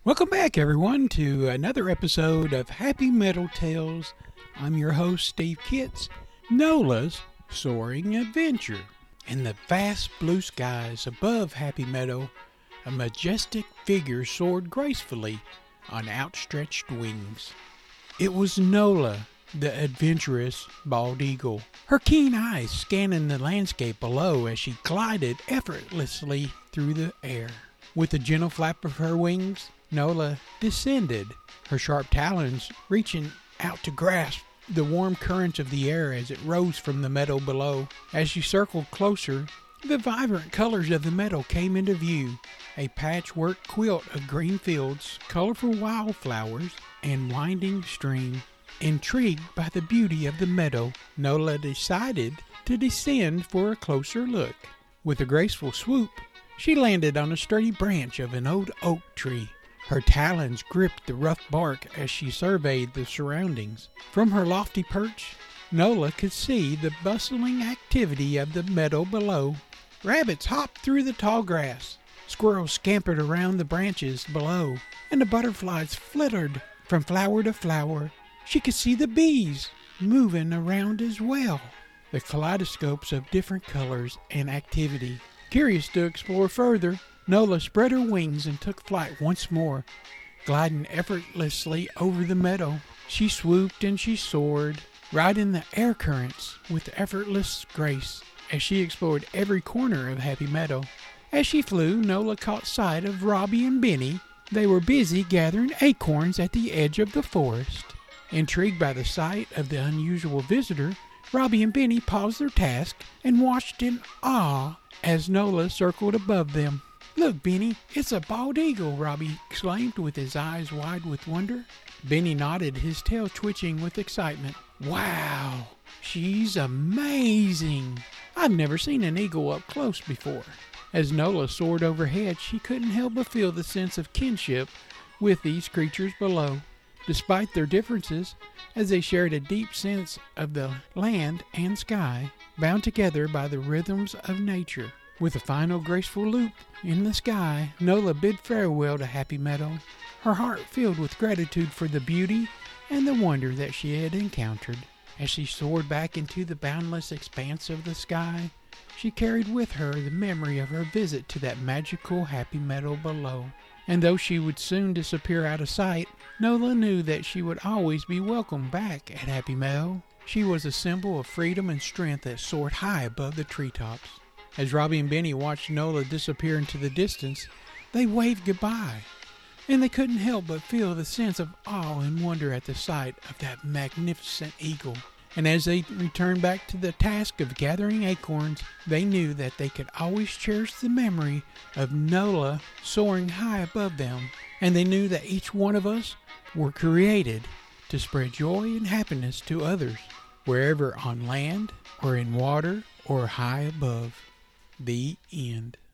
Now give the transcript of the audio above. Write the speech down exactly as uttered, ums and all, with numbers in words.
Welcome back, everyone, to another episode of Happy Meadow Tales. I'm your host, Steve Kitts, Nola's Soaring Adventure. In the vast blue skies above Happy Meadow, a majestic figure soared gracefully on outstretched wings. It was Nola, the adventurous bald eagle, her keen eyes scanning the landscape below as she glided effortlessly through the air. With a gentle flap of her wings, Nola descended, her sharp talons reaching out to grasp the warm currents of the air as it rose from the meadow below. As she circled closer, the vibrant colors of the meadow came into view, a patchwork quilt of green fields, colorful wildflowers, and winding stream. Intrigued by the beauty of the meadow, Nola decided to descend for a closer look. With a graceful swoop, she landed on a sturdy branch of an old oak tree. Her talons gripped the rough bark as she surveyed the surroundings. From her lofty perch, Nola could see the bustling activity of the meadow below. Rabbits hopped through the tall grass, squirrels scampered around the branches below, and the butterflies flittered from flower to flower. She could see the bees moving around as well, the kaleidoscopes of different colors and activity. Curious to explore further, Nola spread her wings and took flight once more, gliding effortlessly over the meadow. She swooped and she soared, riding the air currents with effortless grace as she explored every corner of Happy Meadow. As she flew, Nola caught sight of Robbie and Benny. They were busy gathering acorns at the edge of the forest. Intrigued by the sight of the unusual visitor, Robbie and Benny paused their task and watched in awe as Nola circled above them. "Look, Benny, it's a bald eagle," Robbie exclaimed with his eyes wide with wonder. Benny nodded, his tail twitching with excitement. "Wow, she's amazing. I've never seen an eagle up close before." As Nola soared overhead, she couldn't help but feel the sense of kinship with these creatures below. Despite their differences, as they shared a deep sense of the land and sky, bound together by the rhythms of nature. With a final graceful loop in the sky, Nola bid farewell to Happy Meadow, her heart filled with gratitude for the beauty and the wonder that she had encountered. As she soared back into the boundless expanse of the sky, she carried with her the memory of her visit to that magical Happy Meadow below. And though she would soon disappear out of sight, Nola knew that she would always be welcome back at Happy Meadow. She was a symbol of freedom and strength that soared high above the treetops. As Robbie and Benny watched Nola disappear into the distance, they waved goodbye, and they couldn't help but feel the sense of awe and wonder at the sight of that magnificent eagle. And as they returned back to the task of gathering acorns, they knew that they could always cherish the memory of Nola soaring high above them. And they knew that each one of us were created to spread joy and happiness to others, wherever on land or in water or high above. The end.